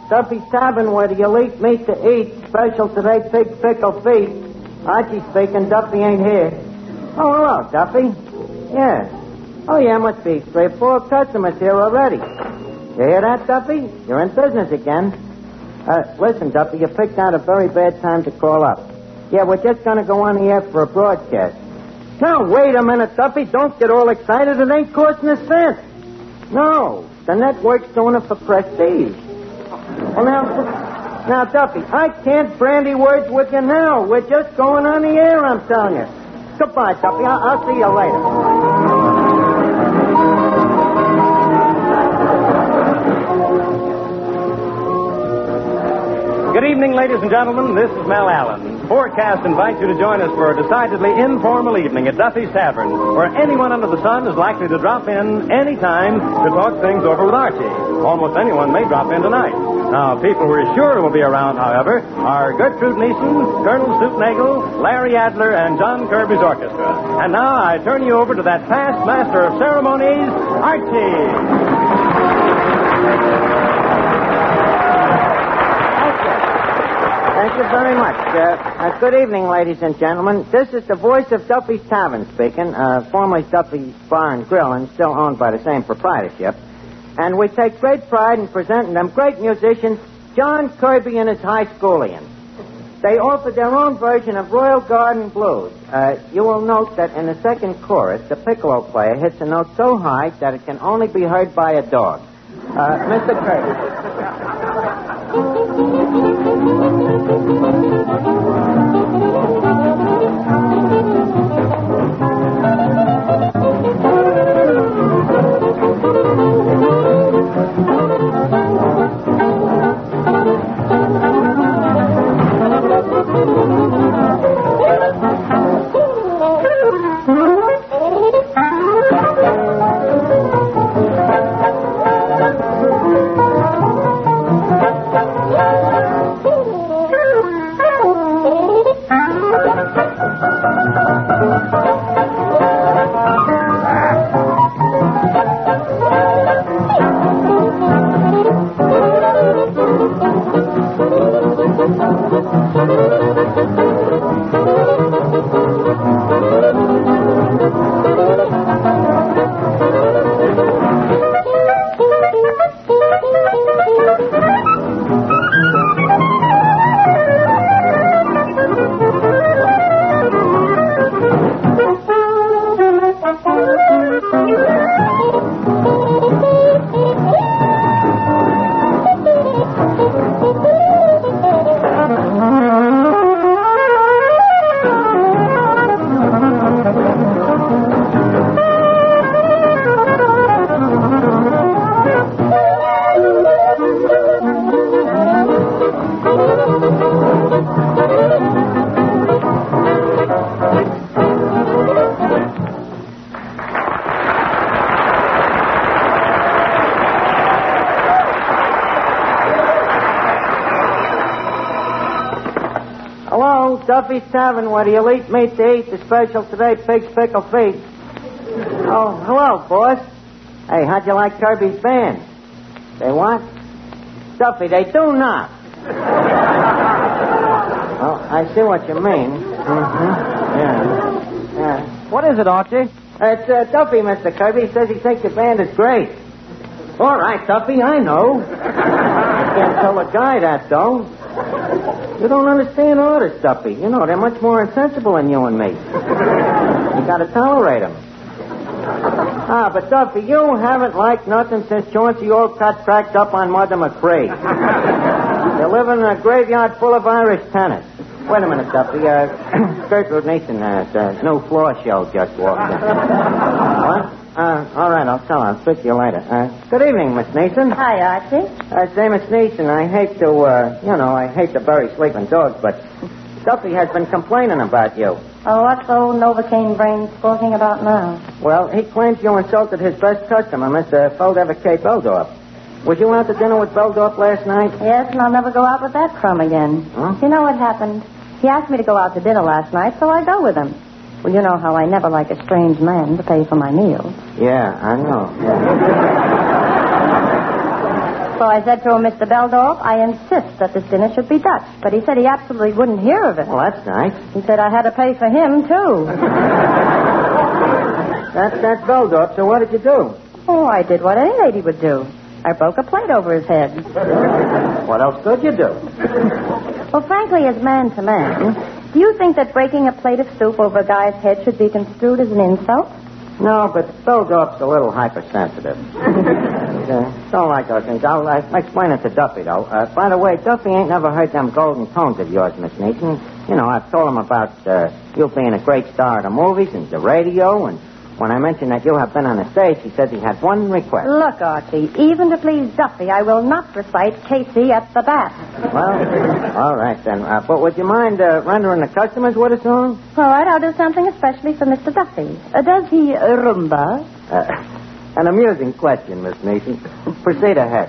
Duffy's Tavern, where the elite meet to eat. Special today, pig pickle feast. Archie speaking. Duffy ain't here. Oh, hello, Duffy. Yeah. Oh, yeah, must be 3 or 4 customers here already. You hear that, Duffy? You're in business again. Listen, Duffy, you picked out a very bad time to call up. Yeah, we're just going to go on the air for a broadcast. Now, wait a minute, Duffy. Don't get all excited. It ain't costing a cent. No, the network's doing it for prestige. Well, now, Duffy, I can't brandy words with you now. We're just going on the air, I'm telling you. Goodbye, Duffy. I'll see you later. Good evening, ladies and gentlemen. This is Mel Allen. Forecast invites you to join us for a decidedly informal evening at Duffy's Tavern, where anyone under the sun is likely to drop in any time to talk things over with Archie. Almost anyone may drop in tonight. Now, people who are sure will be around, however, are Gertrude Neeson, Colonel Stoopnagel, Larry Adler, and John Kirby's orchestra. And now I turn you over to that past master of ceremonies, Archie. Thank you very much. Good evening, ladies and gentlemen. This is the voice of Duffy's Tavern speaking, formerly Duffy's Bar and Grill, and still owned by the same proprietorship. And we take great pride in presenting them great musicians, John Kirby and his high schoolians. They offer their own version of Royal Garden Blues. You will note that in the second chorus, the piccolo player hits a note so high that it can only be heard by a dog. Mr. Kirby. Duffy's Tavern, where the elite meet to eat. The special today, pig's pickle feast. Oh, hello, boss. Hey, how'd you like Kirby's band? They what? Duffy, they do not. Oh, I see what you mean. Mm-hmm. Yeah. What is it, Archie? It's Duffy, Mr. Kirby. He says he thinks the band is great. All right, Duffy, I know. I can't tell a guy that, though. You don't understand artists, Duffy. You know, they're much more insensible than you and me. You gotta tolerate them. But Duffy, you haven't liked nothing since Chauncey Olcott cracked up on Mother McCree. You're living in a graveyard full of Irish tenants. Wait a minute, Duffy. Gertrude Neeson, new floor show just walked in. What? All right, I'll tell her. I'll speak to you later. Good evening, Miss Neeson. Hi, Archie. Say, Miss Neeson, I hate to, I hate to bury sleeping dogs, but Duffy has been complaining about you. Oh, what's old Novocaine brain talking about now? Well, he claims you insulted his best customer, Mr. Feldevik K. Beldorf. Was you out to dinner with Beldorf last night? Yes, and I'll never go out with that crumb again. Huh? You know what happened? He asked me to go out to dinner last night, so I go with him. Well, you know how I never like a strange man to pay for my meals. Yeah, I know. Yeah. So I said to him, Mr. Beldorf, I insist that this dinner should be Dutch. But he said he absolutely wouldn't hear of it. Well, that's nice. He said I had to pay for him, too. That's Beldorf. So what did you do? Oh, I did what any lady would do. I broke a plate over his head. What else could you do? Well, frankly, as man to man, do you think that breaking a plate of soup over a guy's head should be construed as an insult? No, but Beldorf's a little hypersensitive. Don't like those things. I'll explain it to Duffy, though. By the way, Duffy ain't never heard them golden tones of yours, Miss Neeson. You know, I've told him about you being a great star of the movies and the radio, and when I mentioned that you have been on the stage, he says he had one request. Look, Archie, even to please Duffy, I will not recite Casey at the bat. Well, all right, then. But would you mind rendering the customers with a song? All right, I'll do something especially for Mr. Duffy. Does he rumba? An amusing question, Miss Neeson. Proceed ahead.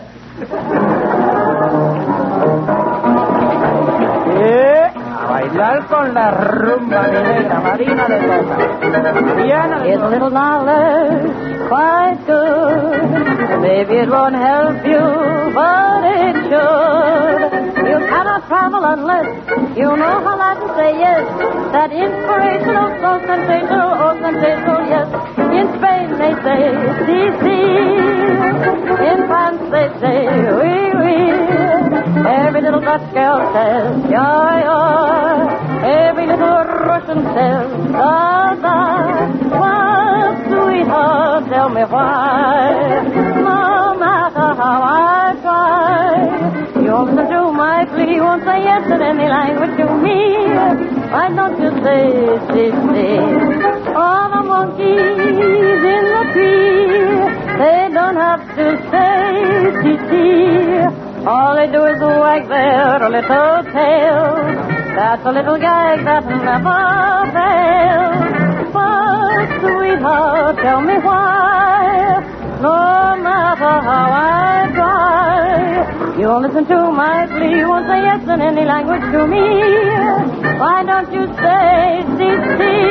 Bailar con la rumba mi negra Marina de Sosa. Is a little knowledge quite good? Maybe it won't help you, but it should. You cannot travel unless you know how not to say yes. That inspirational, so sensational, oh sensational, yes. In Spain they say, si, si. In France they say, oui, oui. Every little Dutch girl says, ja, ja. Every little Russian says, da, da. Well, sweetheart, tell me why. No matter how I try, you listen to my plea, won't say yes in any language to me. Why don't you say, si, si? All the monkeys in the tree, they don't have to say, si, si. All they do is wag their little tails. That's a little gag that never fails. But, sweetheart, tell me why. No matter how I try, you won't listen to my plea, won't say yes in any language to me. Why don't you say, si, si?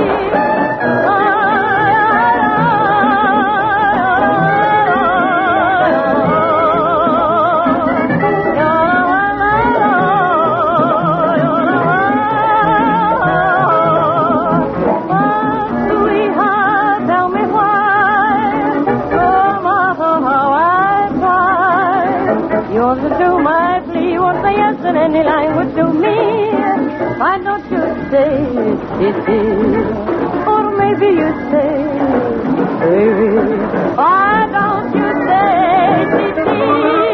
Any language to me, why don't you say, Sissy? Or maybe you say, baby. Why don't you say, Sissy?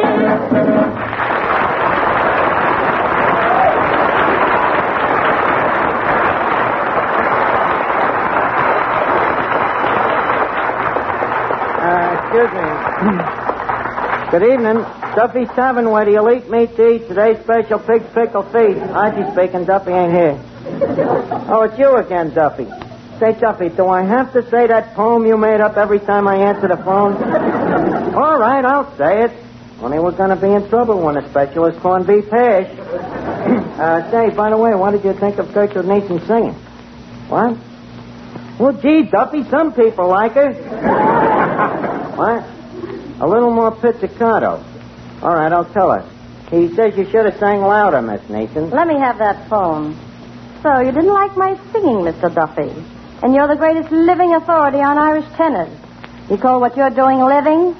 Excuse me. Good evening. Duffy's Tavern, where the elite meet to eat today's special pig's pickle feast. Archie speaking. Duffy ain't here. Oh, it's you again, Duffy. Say, Duffy, do I have to say that poem you made up every time I answer the phone? All right, I'll say it. Only we're going to be in trouble when the special is corned beef hash. Say, by the way, what did you think of Gertrude Neeson singing? What? Well, gee, Duffy, some people like her. What? A little more pizzicato. All right, I'll tell her. He says you should have sang louder, Miss Neeson. Let me have that phone. So, you didn't like my singing, Mr. Duffy. And you're the greatest living authority on Irish tenors. You call what you're doing living?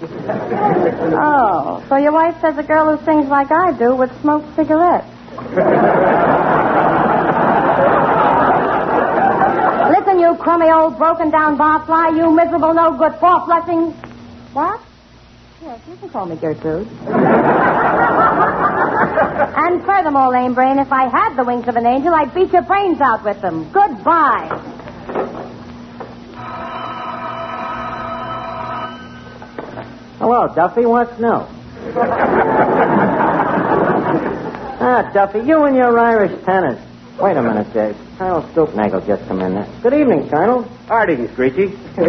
Oh, so your wife says a girl who sings like I do would smoke cigarettes. Listen, you crummy old broken-down barfly, you miserable no-good four-flushing... What? Yes, you can call me Gertrude. And furthermore, lame brain, if I had the wings of an angel, I'd beat your brains out with them. Goodbye. Hello, Duffy. What's new? Duffy, you and your Irish tenors. Wait a minute, Dave. Colonel Stoopnagel just come in there. Good evening, Colonel. Hard evening, Screechy.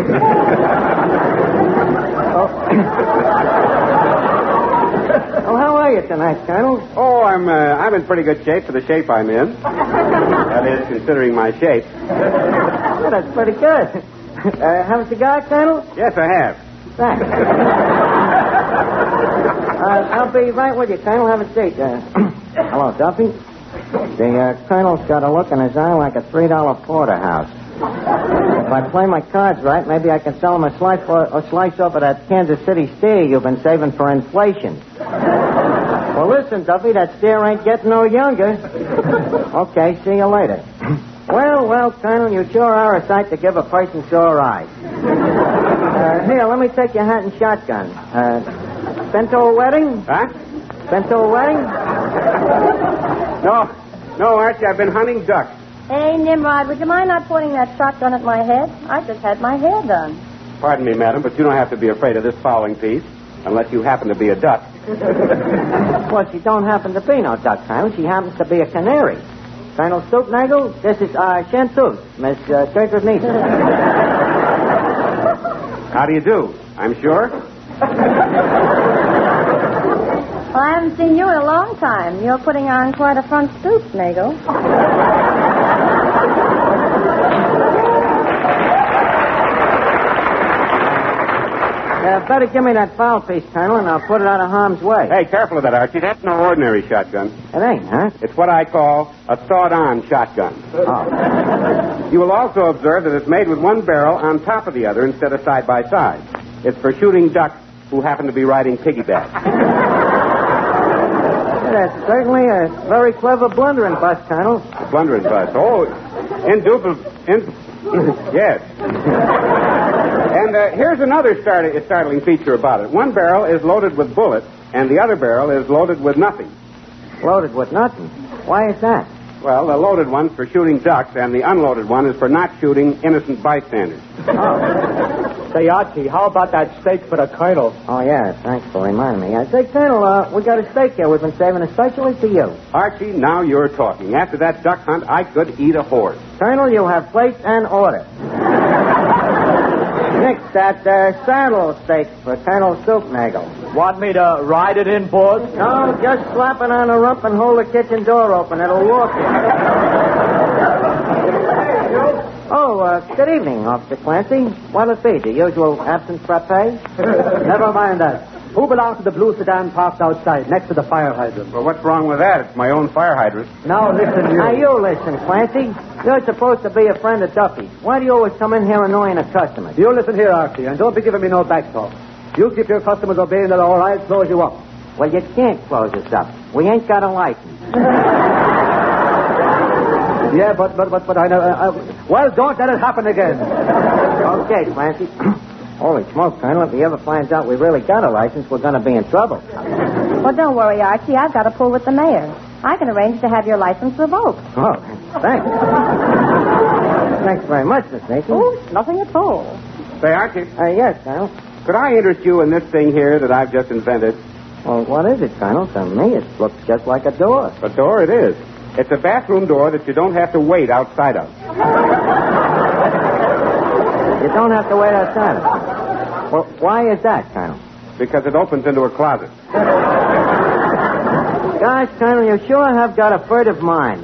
Oh, how are you tonight, Colonel? Oh, I'm in pretty good shape for the shape I'm in. That is, considering my shape. Well, that's pretty good. Have a cigar, Colonel? Yes, I have. Thanks. I'll be right with you, Colonel. Have a seat. Hello, Duffy. The Colonel's got a look in his eye like a $3 porterhouse. If I play my cards right, maybe I can sell him a slice off of that Kansas City steer you've been saving for inflation. Well, listen, Duffy, that steer ain't getting no younger. Okay, see you later. Well, Colonel, you sure are a sight to give a person sore eyes. Here, let me take your hat and shotgun. Bento wedding? Huh? Bento wedding? No, Archie, I've been hunting ducks. Hey, Nimrod, would you mind not pointing that shotgun at my head? I just had my hair done. Pardon me, madam, but you don't have to be afraid of this fowling piece, unless you happen to be a duck. Well, she don't happen to be no duck, Colonel. She happens to be a canary. Colonel Stoopnagel, this is Chanteuse, Miss Gertrude Neeson. How do you do? I'm sure. Well, I haven't seen you in a long time. You're putting on quite a front stoop, Nagel. Better give me that foul piece, Colonel, and I'll put it out of harm's way. Hey, careful of that, Archie. That's no ordinary shotgun. It ain't, huh? It's what I call a thawed-on shotgun. Oh. You will also observe that it's made with one barrel on top of the other instead of side by side. It's for shooting ducks who happen to be riding piggyback. That's certainly a very clever blundering bust, Colonel. A blundering bust. Oh, yes. And here's another startling feature about it. One barrel is loaded with bullets, and the other barrel is loaded with nothing. Loaded with nothing? Why is that? Well, the loaded one's for shooting ducks, and the unloaded one is for not shooting innocent bystanders. Oh. Say, Archie, how about that steak for the Colonel? Oh, yeah, thanks for reminding me. I say, Colonel, we got a steak here we've been saving especially for you. Archie, now you're talking. After that duck hunt, I could eat a horse. Colonel, you have place and order. Next, that saddle steak for Colonel Stoopnagel. Want me to ride it in, boss? No, just slap it on the rump and hold the kitchen door open. It'll walk you. Oh, good evening, Officer Clancy. What'll it be, the usual absent frappe? Never mind that. Who belongs to the blue sedan parked outside, next to the fire hydrant? Well, what's wrong with that? It's my own fire hydrant. Now listen, you. Now, you listen, Clancy. You're supposed to be a friend of Duffy's. Why do you always come in here annoying a customer? You listen here, Archie, and don't be giving me no back talk. You keep your customers obeying the law, or I'll close you up. Well, you can't close us up. We ain't got a license. Yeah, but I know. Well, don't let it happen again. Okay, Clancy. Holy smoke, Colonel. If he ever finds out we really got a license, we're going to be in trouble. Well, don't worry, Archie. I've got a pull with the mayor. I can arrange to have your license revoked. Oh, thanks. Thanks very much, Miss Mason. Oh, nothing at all. Say, Archie. Yes, Colonel. Could I interest you in this thing here that I've just invented? Well, what is it, Colonel? To me, it looks just like a door. A door it is. It's a bathroom door that you don't have to wait outside of. You don't have to wait outside. Well, why is that, Colonel? Because it opens into a closet. Gosh, Colonel, you sure have got a furtive mind.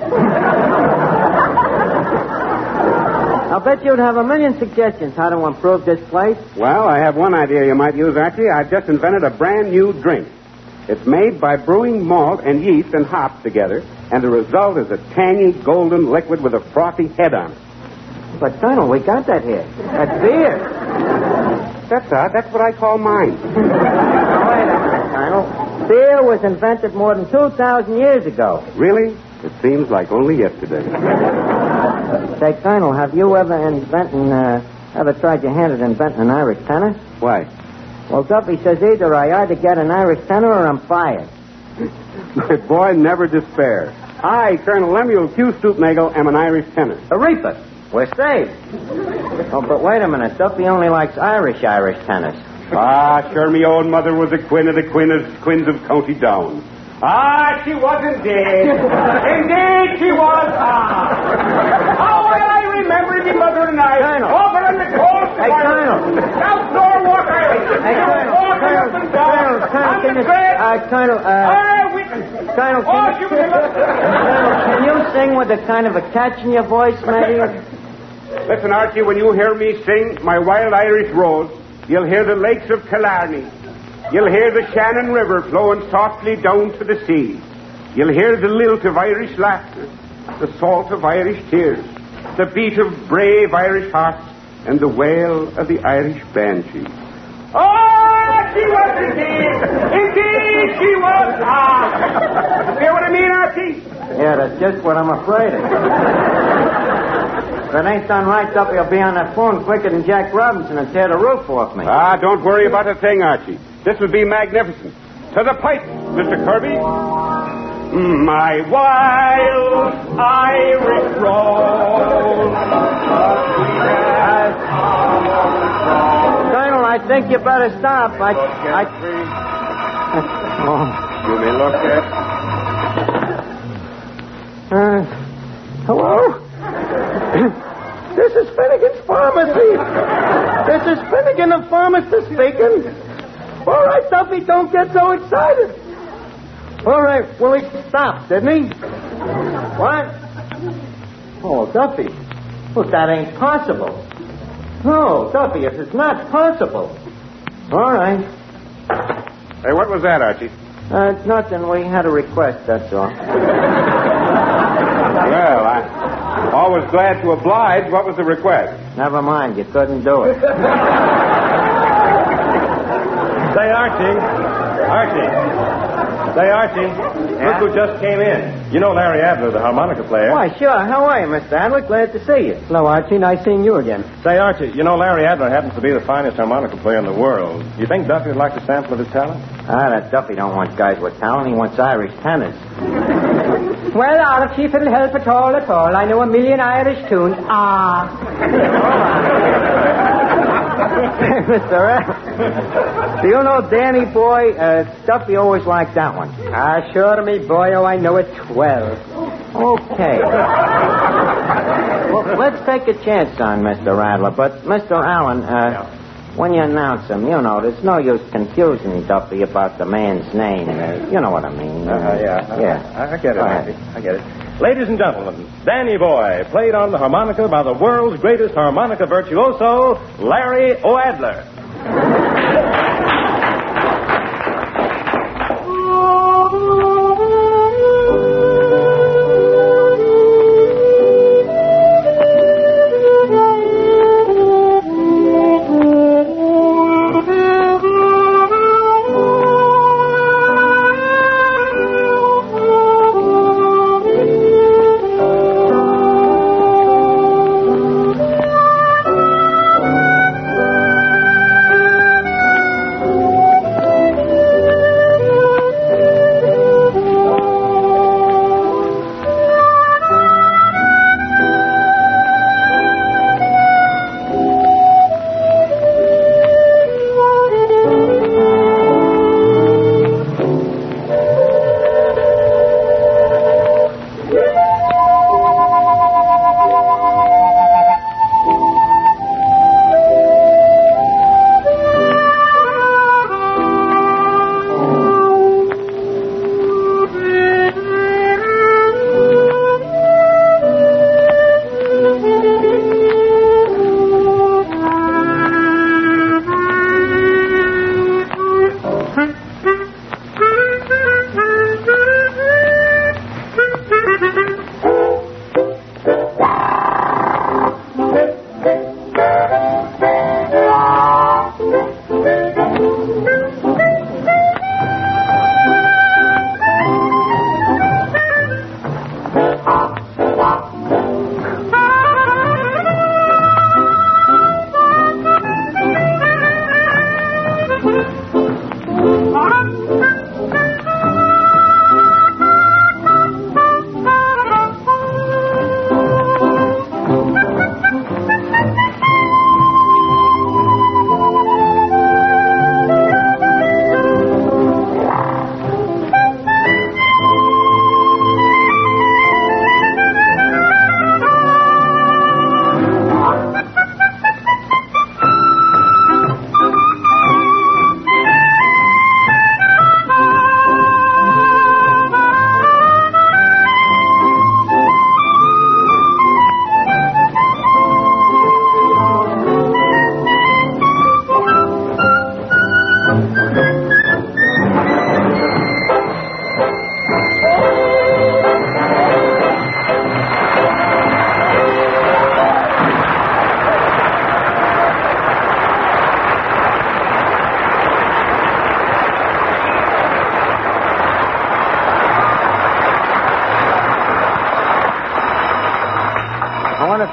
I'll bet you'd have a million suggestions how to improve this place. Well, I have one idea you might use, Archie. I've just invented a brand new drink. It's made by brewing malt and yeast and hops together, and the result is a tangy, golden liquid with a frothy head on it. But, Colonel, we got that here. That's beer. That's what I call mine. Now, wait a minute, Colonel. Beer was invented more than 2,000 years ago. Really? It seems like only yesterday. Say, Colonel, have you ever tried your hand at inventing an Irish tenor? Why? Well, Duffy says either I either get an Irish tenor or I'm fired. My boy, never despair. I, Colonel Lemuel Q. Stoopnagel, am an Irish tenor. Aretha, we're saved. Oh, but wait a minute. Duffy only likes Irish tenors. Ah, sure, me own mother was a queen of the queens of County Down. Ah, she was indeed. Indeed, she was. How well I remember me mother and I. Colonel. Over in the cold. Hey, Colonel. South Norwalk Irish. Hey, Colonel. Colonel, can you sing with a kind of a catch in your voice, maybe? Listen, Archie, when you hear me sing my wild Irish rose, you'll hear the lakes of Killarney. You'll hear the Shannon River flowing softly down to the sea. You'll hear the lilt of Irish laughter, the salt of Irish tears, the beat of brave Irish hearts, and the wail of the Irish banshee. Oh, she was indeed! Indeed, she was! You hear what I mean, Archie? Yeah, that's just what I'm afraid of. If it ain't done right, Duffy will be on that phone quicker than Jack Robinson and tear the roof off me. Don't worry about a thing, Archie. This will be magnificent. To the pipe, Mr. Kirby. My wild Irish roll. Colonel, I think you better stop. Oh. You may look at... Hello? This is Finnegan's Pharmacy. This is Finnegan, the pharmacist speaking. All right, Duffy, don't get so excited. All right, well, he stopped, didn't he? What? Oh, Duffy. Well, that ain't possible. No, Duffy, it is not possible. All right. Hey, what was that, Archie? Nothing. We had a request, that's all. Well, I'm always glad to oblige. What was the request? Never mind, you couldn't do it. Say, Archie. Say, Archie. Look who just came in. You know Larry Adler, the harmonica player. Why, sure. How are you, Mr. Adler? Glad to see you. Hello, Archie. Nice seeing you again. Say, Archie, you know Larry Adler happens to be the finest harmonica player in the world. You think Duffy would like a sample of his talent? That Duffy don't want guys with talent. He wants Irish tenors. Well, Archie, if it'll help at all, I know a million Irish tunes. Mr. Adler, do you know Danny Boy? Duffy always liked that one. Sure, me boy, I know it well. Okay. Well, let's take a chance on Mr. Adler. But, Mr. Allen, when you announce him, you know, there's no use confusing Duffy about the man's name. You know what I mean. Yeah. I get it, Go Archie. ahead. I get it. Ladies and gentlemen, Danny Boy, played on the harmonica by the world's greatest harmonica virtuoso, Larry O'Adler.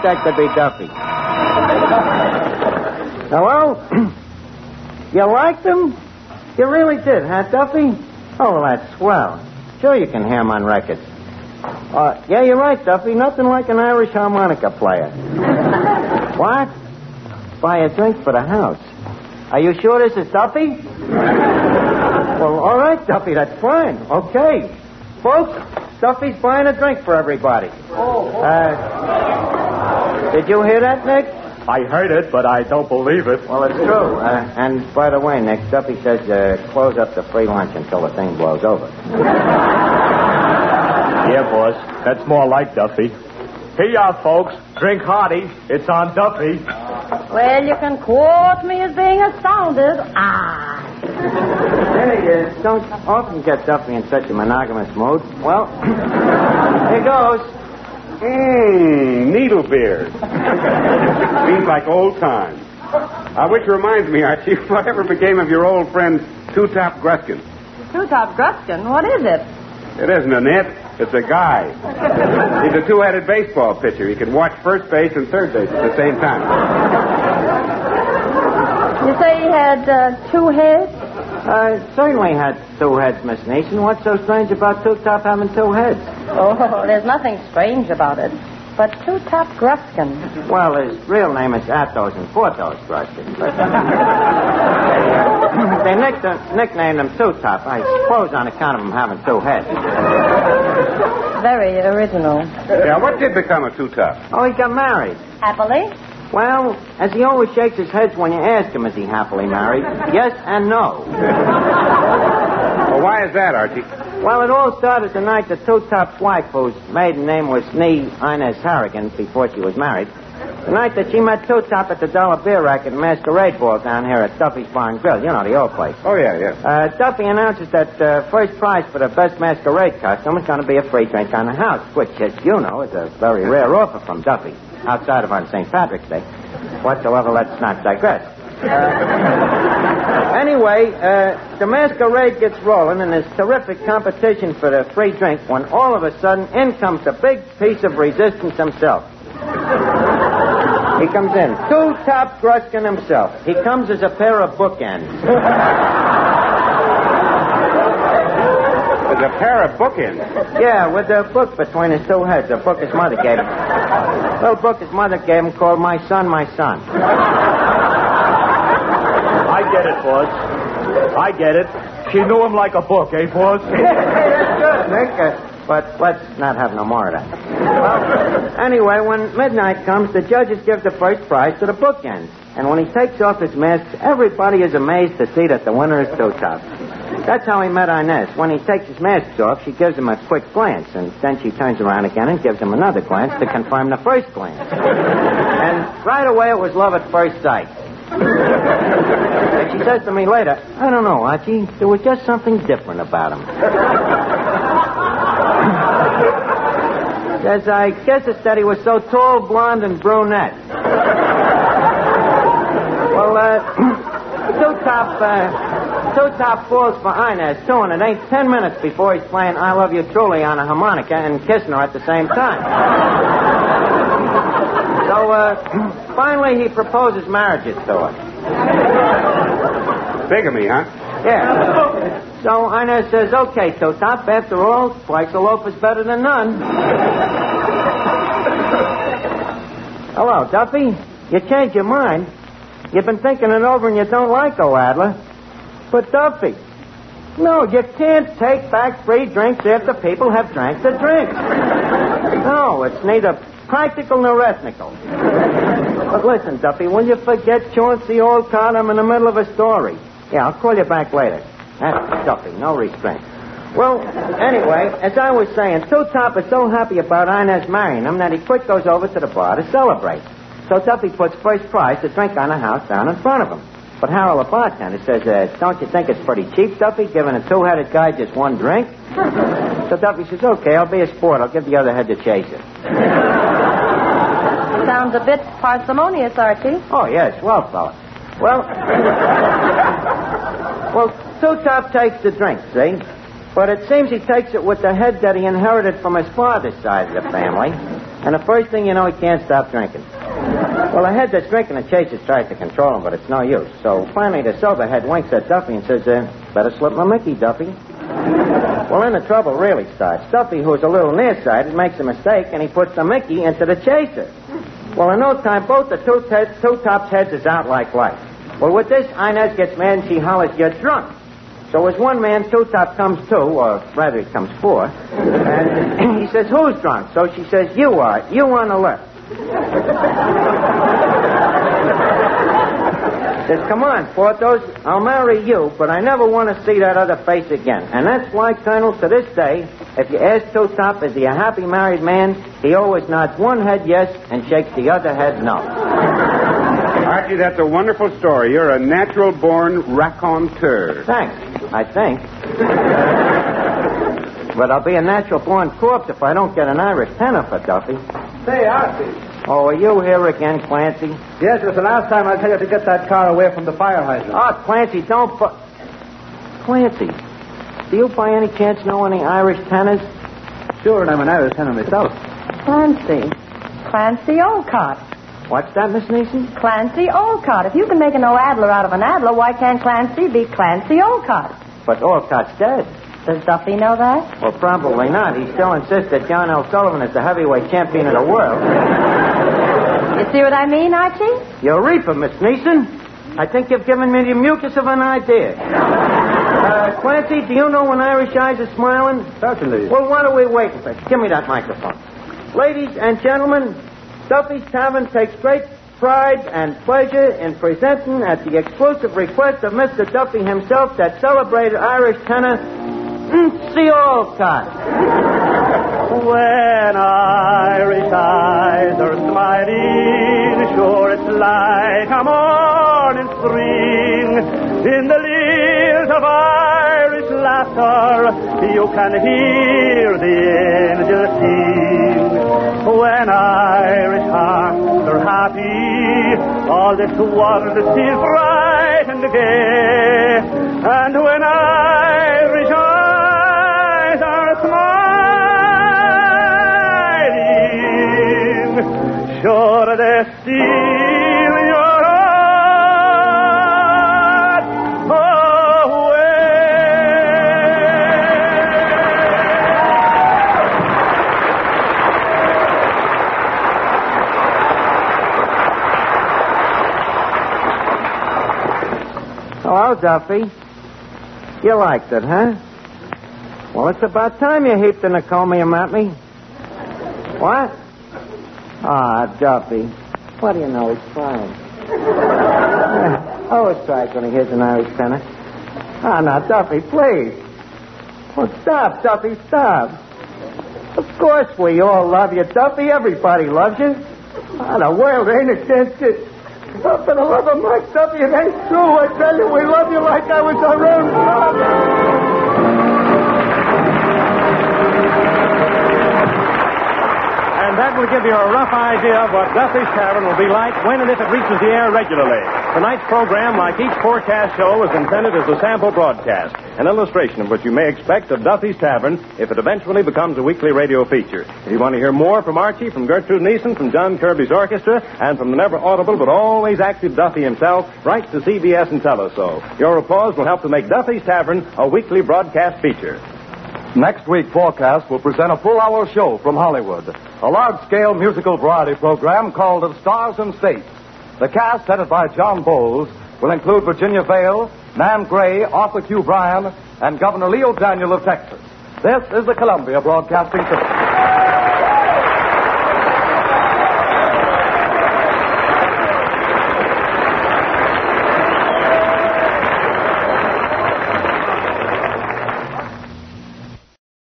that could be Duffy. Hello? You liked him? You really did, huh, Duffy? Oh, well, that's swell. Sure you can hear him on records. Yeah, you're right, Duffy. Nothing like an Irish harmonica player. What? Buy a drink for the house. Are you sure this is Duffy? Well, all right, Duffy, that's fine. Okay. Folks, Duffy's buying a drink for everybody. Did you hear that, Nick? I heard it, but I don't believe it. Well, it's true. And by the way, Nick, Duffy says close up the free lunch until the thing blows over. Yeah, boss. That's more like Duffy. Here you are, folks. Drink hearty. It's on Duffy. Well, you can quote me as being astounded. Hey, don't often get Duffy in such a monogamous mood. Well, here goes. Needle beer. Seems like old times. Which reminds me, Archie, whatever became of your old friend Two-Top Gruskin? Two-Top Gruskin? What is it? It isn't a net. It's a guy. He's a two-headed baseball pitcher. He can watch first base and third base at the same time. You say he had 2 heads? Certainly had 2 heads, Miss Neeson. What's so strange about Two-Top having 2 heads? Oh, there's nothing strange about it. But Two-Top Gruskin. Well, his real name is Athos and Porthos Gruskin. But they nicknamed him Two-Top, I suppose on account of him having 2 heads. Very original. Yeah, what did become of Two-Top? Oh, he got married. Happily? Well, as he always shakes his head when you ask him, is he happily married? Yes and no. Well, why is that, Archie? Well, it all started the night that Two-Top's wife, whose maiden name was Inez Harrigan before she was married, the night that she met Two-Top at the Dollar Beer Racket Masquerade Ball down here at Duffy's Bar and Grill. You know, the old place. Oh, yeah. Duffy announces that first prize for the best masquerade costume is going to be a free drink on the house, which, as you know, is a very rare offer from Duffy, outside of on St. Patrick's Day. Whatsoever, let's not digress. Anyway, the masquerade gets rolling, and there's terrific competition for the free drink when all of a sudden in comes the big piece of resistance himself. He comes in. Two-Top Gruskin himself. He comes as a pair of bookends. There's a pair of bookends? Yeah, with a book between his 2 heads. A book his mother gave him. A little book his mother gave him called My Son, My Son. I get it, boss. I get it. She knew him like a book, eh, boss? That's good, Nick. But let's not have no more of that. Well, anyway, when midnight comes, the judges give the first prize to the bookends. And when he takes off his mask, everybody is amazed to see that the winner is Two-Top. That's how he met Inez. When he takes his mask off, she gives him a quick glance, and then she turns around again and gives him another glance to confirm the first glance. And right away, it was love at first sight. And she says to me later, I don't know, Archie, there was just something different about him. Says, I guess it's that he was so tall, blonde, and brunette. Well, Two-Top falls for Inez, too, and it ain't 10 minutes before he's playing I Love You Truly on a harmonica and kissing her at the same time. So, finally, he proposes marriages to her. Bigamy, huh? Yeah. So Inez says, okay, Two-Top, after all, twice a loaf is better than none. Hello, Duffy. You changed your mind. You've been thinking it over and you don't like her, Adler. But, Duffy, no, you can't take back free drinks after people have drank the drink. No, it's neither practical nor ethnical. But listen, Duffy, will you forget Chauncey old card? I'm in the middle of a story. Yeah, I'll call you back later. That's Duffy, no restraint. Well, anyway, as I was saying, Two-Top is so happy about Inez marrying him that he quick goes over to the bar to celebrate. So Duffy puts first prize to drink on the house down in front of him. But Harold, the bartender, says, don't you think it's pretty cheap, Duffy, giving a 2-headed guy just 1 drink? So Duffy says, okay, I'll be a sport. I'll give the other head to chase it. Sounds a bit parsimonious, Archie. Oh, yes, well, fella. Well, Two-Top takes the drink, see? But it seems he takes it with the head that he inherited from his father's side of the family. And the first thing you know, he can't stop drinking. Well, the head that's drinking the chasers tries to control him, but it's no use. So finally, the sober head winks at Duffy and says, better slip my Mickey, Duffy. Well, then the trouble really starts. Duffy, who's a little nearsighted, makes a mistake, and he puts the Mickey into the chaser. Well, in no time, both the two tops' heads is out like light. Well, with this, Inez gets mad and she hollers, "You're drunk." So as one man, Two Top comes two, or rather he comes four, and he says, "Who's drunk?" So she says, "You are. You on the left." Says, "Come on, Porthos, I'll marry you, but I never want to see that other face again." And that's why, Colonel, to this day, if you ask Two Top, is he a happy married man, he always nods one head yes and shakes the other head no. Archie, that's a wonderful story. You're a natural-born raconteur. Thanks, I think. But I'll be a natural-born corpse if I don't get an Irish tenor for Duffy. Say, Archie. Oh, are you here again, Clancy? Yes, it was the last time I tell you to get that car away from the fire hydrant. Oh, Clancy, don't Clancy, do you by any chance know any Irish tenors? Sure, and I'm an Irish tenor myself. Clancy Olcott. What's that, Miss Neeson? Clancy Olcott. If you can make an O-Adler out of an Adler, why can't Clancy be Clancy Olcott? But Olcott's dead. Does Duffy know that? Well, probably not. He still insists that John L. Sullivan is the heavyweight champion of the world. You see what I mean, Archie? Eureka, Miss Neeson. I think you've given me the mucus of an idea. Clancy, do you know when Irish eyes are smiling? Certainly. Well, what are we waiting for? Give me that microphone. Ladies and gentlemen, Duffy's Tavern takes great pride and pleasure in presenting, at the exclusive request of Mr. Duffy himself, that celebrated Irish tenor, N.C. Olcott. When Irish eyes are smiling, sure it's like a morning spring. In the lilt of Irish laughter, you can hear the angels sing. When Irish hearts are happy, all this world seems bright and gay. And when Irish eyes are smiling, sure they steal your heart away. Hello, Duffy. You liked it, huh? Well, it's about time you heaped an encomium at me. What? Ah, Duffy. What do you know? He's crying. Always cries when he hears an Irish tenor. Ah, now, Duffy, please. Well, stop, Duffy, stop. Of course we all love you, Duffy. Everybody loves you. Ah, the world ain't against you. Oh, for the love of Mike, Duffy, it ain't true. I tell you, we love you like I was our own father. And that will give you a rough idea of what Duffy's Tavern will be like when and if it reaches the air regularly. Tonight's program, like each forecast show, was intended as a sample broadcast, an illustration of what you may expect of Duffy's Tavern if it eventually becomes a weekly radio feature. If you want to hear more from Archie, from Gertrude Neeson, from John Kirby's orchestra, and from the never audible but always active Duffy himself, write to CBS and tell us so. Your applause will help to make Duffy's Tavern a weekly broadcast feature. Next week, Forecast will present a full-hour show from Hollywood, a large-scale musical variety program called The Stars and States. The cast, headed by John Bowles, will include Virginia Vale, Nan Gray, Arthur Q. Bryan, and Governor Leo Daniel of Texas. This is the Columbia Broadcasting System.